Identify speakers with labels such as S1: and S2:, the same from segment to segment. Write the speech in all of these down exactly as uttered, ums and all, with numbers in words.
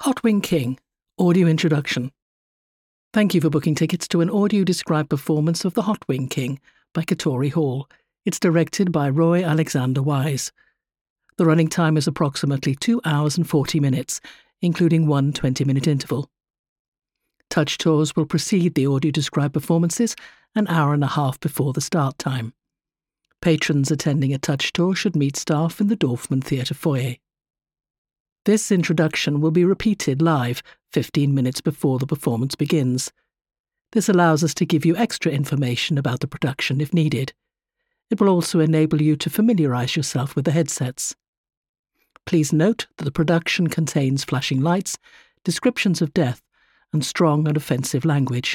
S1: Hot Wing King, Audio Introduction. Thank you for booking tickets to an audio-described performance of The Hot Wing King by Katori Hall. It's directed by Roy Alexander Wise. The running time is approximately two hours and forty minutes, including one twenty-minute interval. Touch tours will precede the audio-described performances an hour and a half before the start time. Patrons attending a touch tour should meet staff in the Dorfman Theatre foyer. This introduction will be repeated live fifteen minutes before the performance begins. This allows us to give you extra information about the production if needed. It will also enable you to familiarise yourself with the headsets. Please note that the production contains flashing lights, descriptions of death, and strong and offensive language.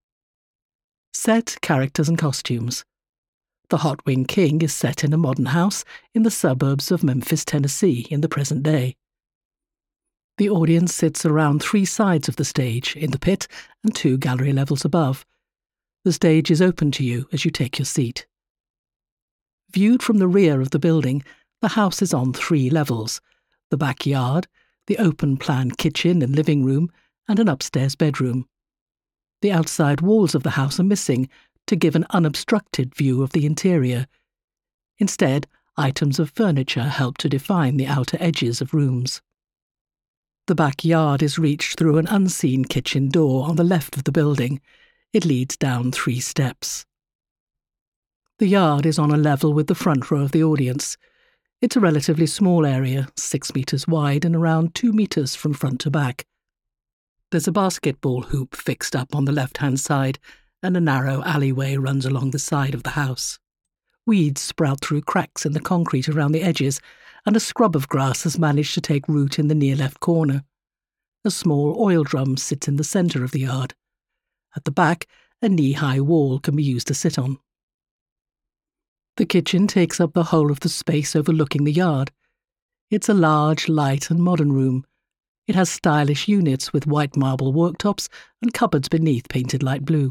S1: Set, characters and costumes. The Hot Wing King is set in a modern house in the suburbs of Memphis, Tennessee in the present day. The audience sits around three sides of the stage, in the pit and two gallery levels above. The stage is open to you as you take your seat. Viewed from the rear of the building, the house is on three levels: the backyard, the open-plan kitchen and living room, and an upstairs bedroom. The outside walls of the house are missing to give an unobstructed view of the interior. Instead, items of furniture help to define the outer edges of rooms. The backyard is reached through an unseen kitchen door on the left of the building. It leads down three steps. The yard is on a level with the front row of the audience. It's a relatively small area, six metres wide and around two metres from front to back. There's a basketball hoop fixed up on the left-hand side, and a narrow alleyway runs along the side of the house. Weeds sprout through cracks in the concrete around the edges, and a scrub of grass has managed to take root in the near left corner. A small oil drum sits in the centre of the yard. At the back, a knee-high wall can be used to sit on. The kitchen takes up the whole of the space overlooking the yard. It's a large, light and modern room. It has stylish units with white marble worktops and cupboards beneath painted light blue.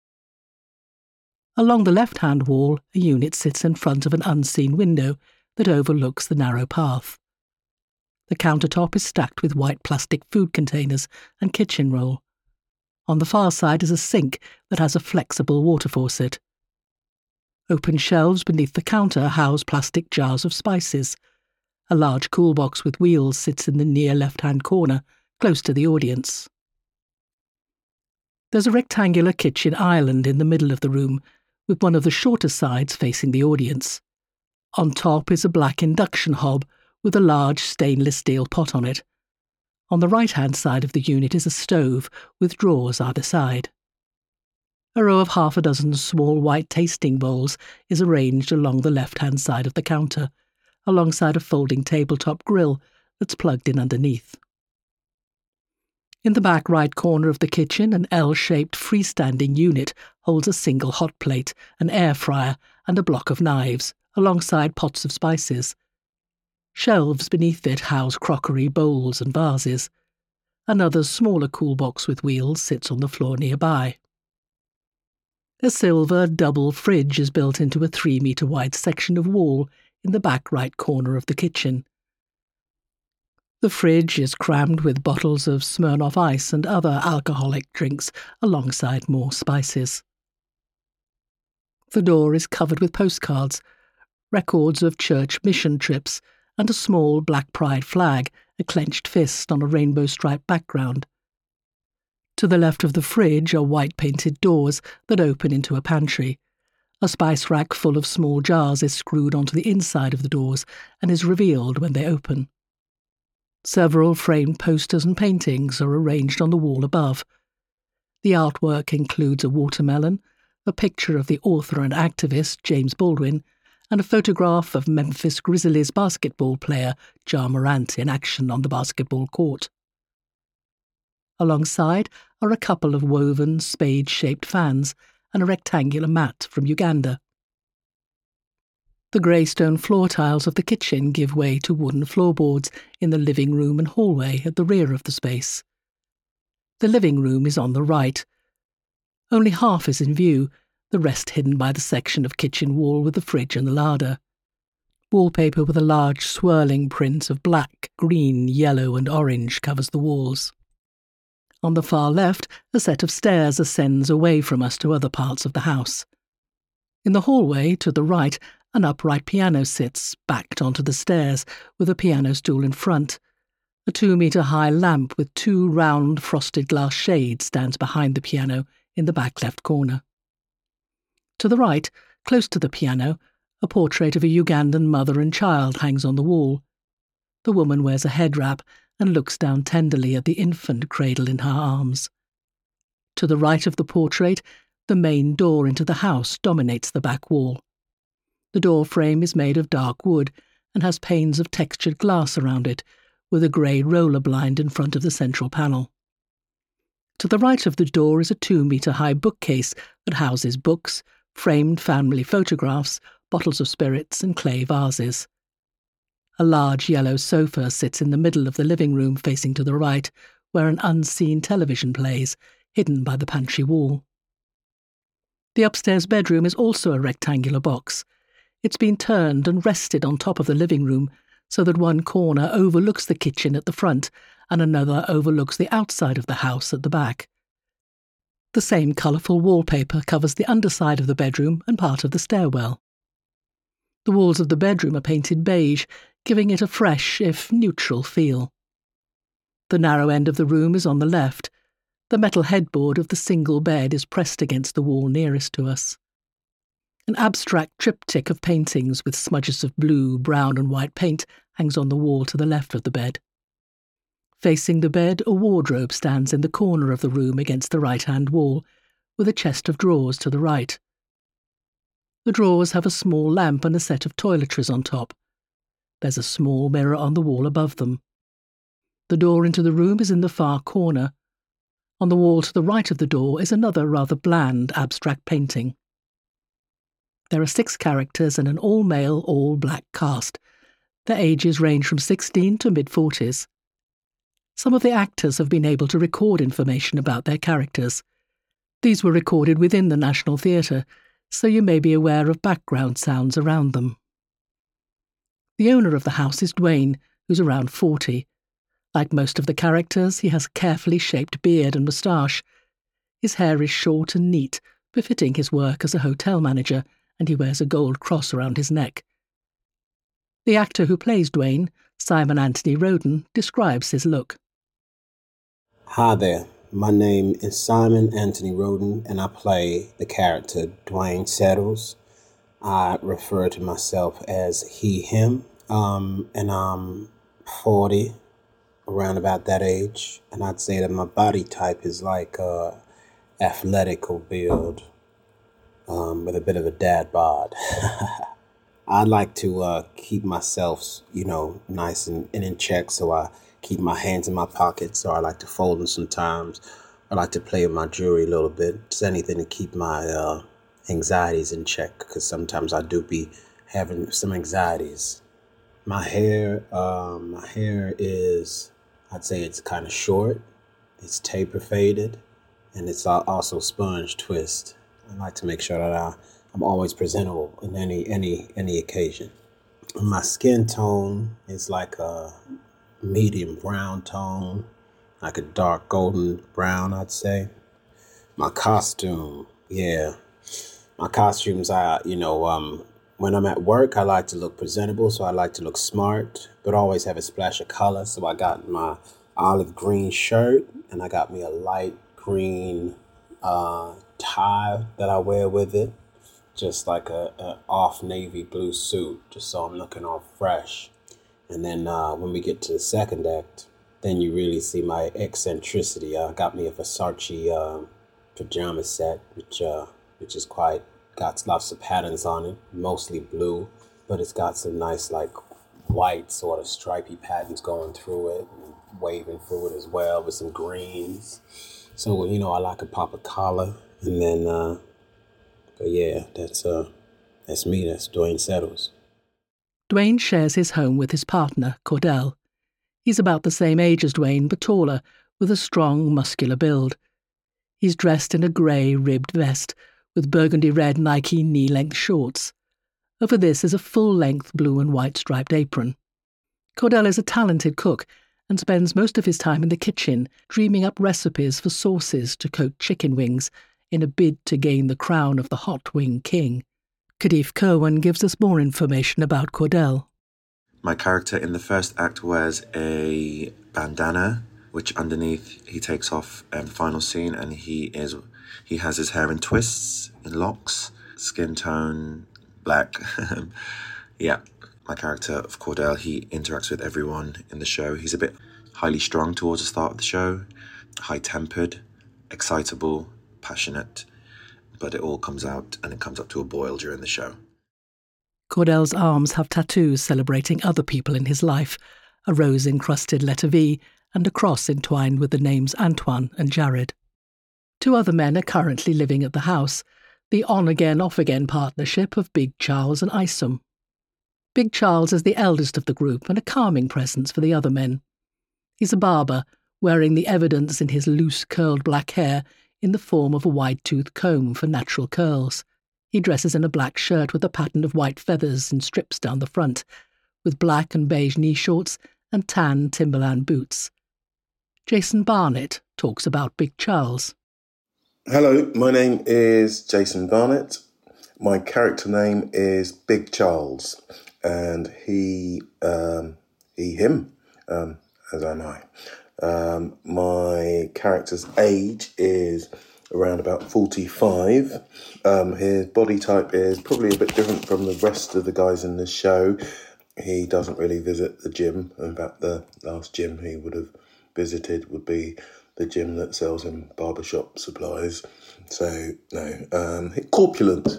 S1: Along the left-hand wall, a unit sits in front of an unseen window that overlooks the narrow path. The countertop is stacked with white plastic food containers and kitchen roll. On the far side is a sink that has a flexible water faucet. Open shelves beneath the counter house plastic jars of spices. A large cool box with wheels sits in the near left-hand corner, close to the audience. There's a rectangular kitchen island in the middle of the room, with one of the shorter sides facing the audience. On top is a black induction hob with a large stainless steel pot on it. On the right-hand side of the unit is a stove with drawers either side. A row of half a dozen small white tasting bowls is arranged along the left-hand side of the counter, alongside a folding tabletop grill that's plugged in underneath. In the back right corner of the kitchen, an L-shaped freestanding unit holds a single hot plate, an air fryer, and a block of knives, alongside pots of spices. Shelves beneath it house crockery, bowls and vases. Another smaller cool box with wheels sits on the floor nearby. A silver double fridge is built into a three-metre wide section of wall in the back right corner of the kitchen. The fridge is crammed with bottles of Smirnoff Ice and other alcoholic drinks alongside more spices. The door is covered with postcards, records of church mission trips, and a small black pride flag, a clenched fist on a rainbow-striped background. To the left of the fridge are white-painted doors that open into a pantry. A spice rack full of small jars is screwed onto the inside of the doors and is revealed when they open. Several framed posters and paintings are arranged on the wall above. The artwork includes a watermelon, a picture of the author and activist James Baldwin, and a photograph of Memphis Grizzlies basketball player Ja Morant in action on the basketball court. Alongside are a couple of woven, spade-shaped fans and a rectangular mat from Uganda. The grey stone floor tiles of the kitchen give way to wooden floorboards in the living room and hallway at the rear of the space. The living room is on the right. Only half is in view, the rest hidden by the section of kitchen wall with the fridge and the larder. Wallpaper with a large swirling print of black, green, yellow and orange covers the walls. On the far left, a set of stairs ascends away from us to other parts of the house. In the hallway, to the right, an upright piano sits, backed onto the stairs, with a piano stool in front. A two-metre-high lamp with two round frosted glass shades stands behind the piano in the back left corner. To the right, close to the piano, a portrait of a Ugandan mother and child hangs on the wall. The woman wears a head wrap and looks down tenderly at the infant cradled in her arms. To the right of the portrait, the main door into the house dominates the back wall. The door frame is made of dark wood and has panes of textured glass around it, with a grey roller blind in front of the central panel. To the right of the door is a two-metre-high bookcase that houses books, framed family photographs, bottles of spirits and clay vases. A large yellow sofa sits in the middle of the living room facing to the right, where an unseen television plays, hidden by the pantry wall. The upstairs bedroom is also a rectangular box. It's been turned and rested on top of the living room, so that one corner overlooks the kitchen at the front and another overlooks the outside of the house at the back. The same colourful wallpaper covers the underside of the bedroom and part of the stairwell. The walls of the bedroom are painted beige, giving it a fresh, if neutral, feel. The narrow end of the room is on the left. The metal headboard of the single bed is pressed against the wall nearest to us. An abstract triptych of paintings with smudges of blue, brown and white paint hangs on the wall to the left of the bed. Facing the bed, a wardrobe stands in the corner of the room against the right-hand wall, with a chest of drawers to the right. The drawers have a small lamp and a set of toiletries on top. There's a small mirror on the wall above them. The door into the room is in the far corner. On the wall to the right of the door is another rather bland abstract painting. There are six characters and an all-male, all-black cast. Their ages range from sixteen to mid-forties. Some of the actors have been able to record information about their characters. These were recorded within the National Theatre, so you may be aware of background sounds around them. The owner of the house is Dwayne, who's around forty. Like most of the characters, he has a carefully shaped beard and moustache. His hair is short and neat, befitting his work as a hotel manager, and he wears a gold cross around his neck. The actor who plays Dwayne, Simon Anthony Roden, describes his look.
S2: Hi there, my name is Simon Anthony Roden, and I play the character Dwayne Settles. I refer to myself as he, him, um, and I'm forty, around about that age, and I'd say that my body type is like uh, athletical build, um, with a bit of a dad bod. I like to uh, keep myself, you know, nice and, and in check, so I keep my hands in my pockets, or I like to fold them sometimes. I like to play with my jewelry a little bit, just anything to keep my uh, anxieties in check, because sometimes I do be having some anxieties. My hair, um, my hair is, I'd say it's kind of short, it's taper faded, and it's also sponge twist. I like to make sure that I, I'm always presentable in any any any occasion. My skin tone is like a medium brown tone, like a dark golden brown, I'd say. My costume, yeah. My costumes, I, you know, um, when I'm at work, I like to look presentable, so I like to look smart, but always have a splash of color. So I got my olive green shirt, and I got me a light green uh, tie that I wear with it, just like a, a off navy blue suit, just so I'm looking all fresh. And then uh, when we get to the second act, then you really see my eccentricity. I got me a Versace uh, pajama set, which uh, which is quite, got lots of patterns on it, mostly blue, but it's got some nice like white sort of stripy patterns going through it, and waving through it as well with some greens. So, you know, I like a pop of collar, and then, uh, but yeah, that's uh, that's me, that's Dwayne Settles.
S1: Dwayne shares his home with his partner, Cordell. He's about the same age as Dwayne, but taller, with a strong, muscular build. He's dressed in a grey, ribbed vest, with burgundy red Nike knee-length shorts. Over this is a full-length blue and white striped apron. Cordell is a talented cook and spends most of his time in the kitchen dreaming up recipes for sauces to coat chicken wings in a bid to gain the crown of the Hot Wing King. Kadif Kerwin gives us more information about Cordell.
S3: My character in the first act wears a bandana, which underneath he takes off in the final scene, and he is he has his hair in twists, in locks, skin tone, black. Yeah, my character of Cordell, he interacts with everyone in the show. He's a bit highly strung towards the start of the show, high-tempered, excitable, passionate, but it all comes out and it comes up to a boil during the show.
S1: Cordell's arms have tattoos celebrating other people in his life, a rose-encrusted letter V and a cross entwined with the names Antoine and Jared. Two other men are currently living at the house, the on-again, off-again partnership of Big Charles and Isom. Big Charles is the eldest of the group and a calming presence for the other men. He's a barber, wearing the evidence in his loose, curled black hair in the form of a wide-toothed comb for natural curls. He dresses in a black shirt with a pattern of white feathers in strips down the front, with black and beige knee shorts and tan Timberland boots. Jason Barnett talks about Big Charles.
S4: Hello, my name is Jason Barnett. My character name is Big Charles, and he, um, he, him, um, as am I. Um, my character's age is around about forty-five. Um, his body type is probably a bit different from the rest of the guys in the show. He doesn't really visit the gym. In fact, the last gym he would have visited would be the gym that sells him barbershop supplies. So, no, um, corpulent.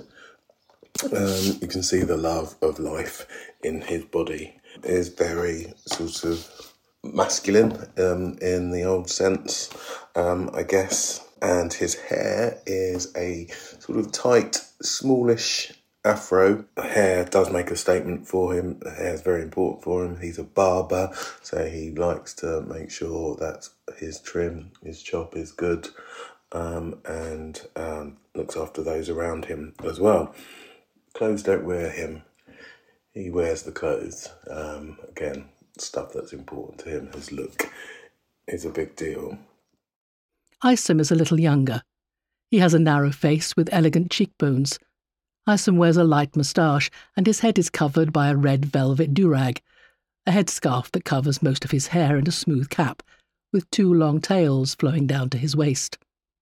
S4: Um, you can see the love of life in his body. Is very sort of masculine um, in the old sense, um, I guess. And his hair is a sort of tight, smallish afro. The hair does make a statement for him. The hair is very important for him. He's a barber, so he likes to make sure that his trim, his chop is good, um, and um, looks after those around him as well. Clothes don't wear him. He wears the clothes. Um, again, stuff that's important to him. His look is a big deal.
S1: Isom is a little younger. He has a narrow face with elegant cheekbones. Isom wears a light moustache, and his head is covered by a red velvet durag, a headscarf that covers most of his hair and a smooth cap, with two long tails flowing down to his waist.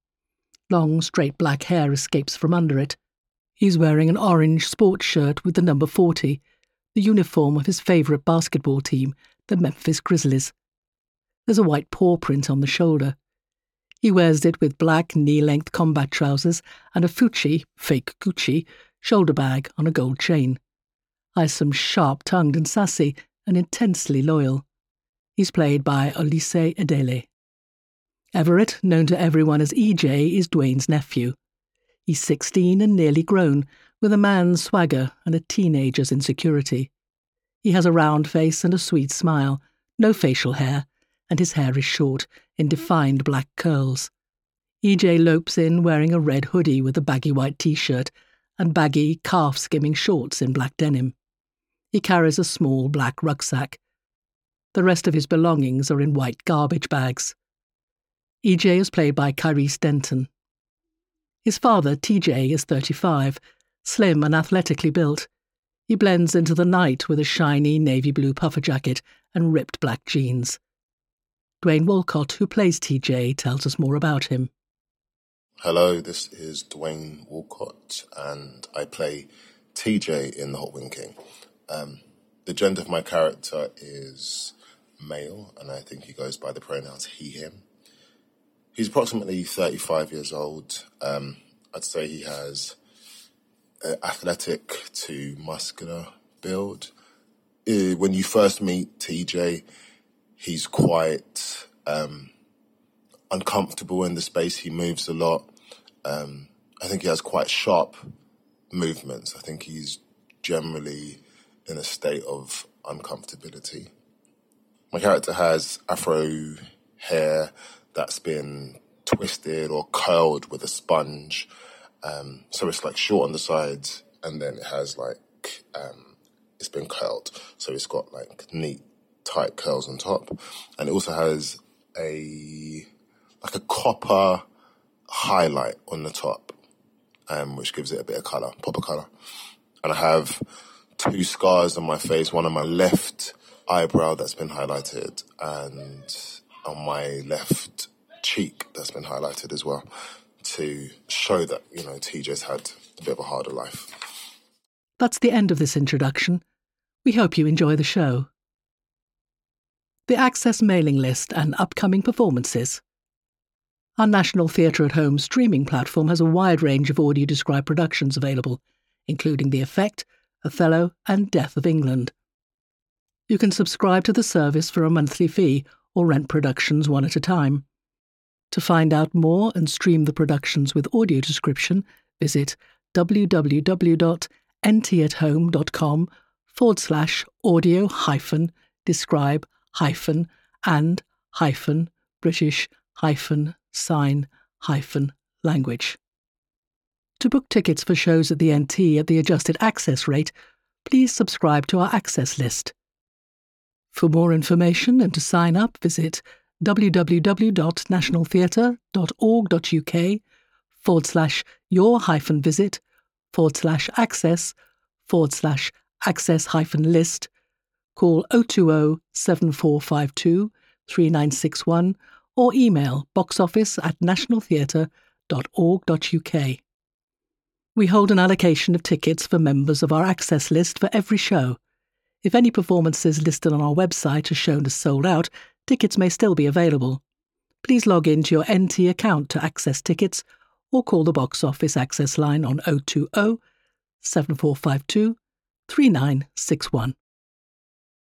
S1: Long, straight black hair escapes from under it. He's wearing an orange sports shirt with the number forty, the uniform of his favourite basketball team, the Memphis Grizzlies. There's a white paw print on the shoulder. He wears it with black knee-length combat trousers and a Fucci, fake Gucci, shoulder bag on a gold chain. Isom's sharp-tongued and sassy and intensely loyal. He's played by Olise Edele. Everett, known to everyone as E J, is Dwayne's nephew. He's sixteen and nearly grown, with a man's swagger and a teenager's insecurity. He has a round face and a sweet smile, no facial hair, and his hair is short, in defined black curls. E J lopes in wearing a red hoodie with a baggy white t-shirt and baggy, calf-skimming shorts in black denim. He carries a small black rucksack. The rest of his belongings are in white garbage bags. E J is played by Kyrese Denton. His father, T J, is thirty-five, slim and athletically built. He blends into the night with a shiny navy blue puffer jacket and ripped black jeans. Dwayne Walcott, who plays T J, tells us more about him.
S5: Hello, this is Dwayne Walcott, and I play T J in The Hot Wing King. Um, the gender of my character is male, and I think he goes by the pronouns he, him. He's approximately thirty-five years old. Um, I'd say he has an athletic to muscular build. Uh, when you first meet T J, he's quite um, uncomfortable in the space. He moves a lot. Um, I think he has quite sharp movements. I think he's generally in a state of uncomfortability. My character has afro hair that's been twisted or curled with a sponge. Um, so it's like short on the sides, and then it has like like um, it's been curled. So it's got like neat, tight curls on top. And it also has a like a copper highlight on the top, um, which gives it a bit of colour, pop of colour. And I have two scars on my face, one on my left eyebrow that's been highlighted, and on my left cheek that's been highlighted as well, to show that, you know, T J's had a bit of a harder life.
S1: That's the end of this introduction. We hope you enjoy the show. The Access mailing list and upcoming performances. Our National Theatre at Home streaming platform has a wide range of audio-described productions available, including The Effect, Othello, and Death of England. You can subscribe to the service for a monthly fee or rent productions one at a time. To find out more and stream the productions with audio description, visit www.ntathome.com forward slash audio hyphen describe hyphen and hyphen British hyphen sign hyphen language. To book tickets for shows at the N T at the adjusted access rate, please subscribe to our access list. For more information and to sign up, visit www.nationaltheatre.org.uk forward slash your hyphen visit forward slash access forward slash access hyphen list. Call oh two oh, seven four five two, three nine six one or email boxoffice at nationaltheatre.org.uk. We hold an allocation of tickets for members of our access list for every show. If any performances listed on our website are shown as sold out, tickets may still be available. Please log into your N T account to access tickets or call the box office access line on oh two oh, seven four five two, three nine six one.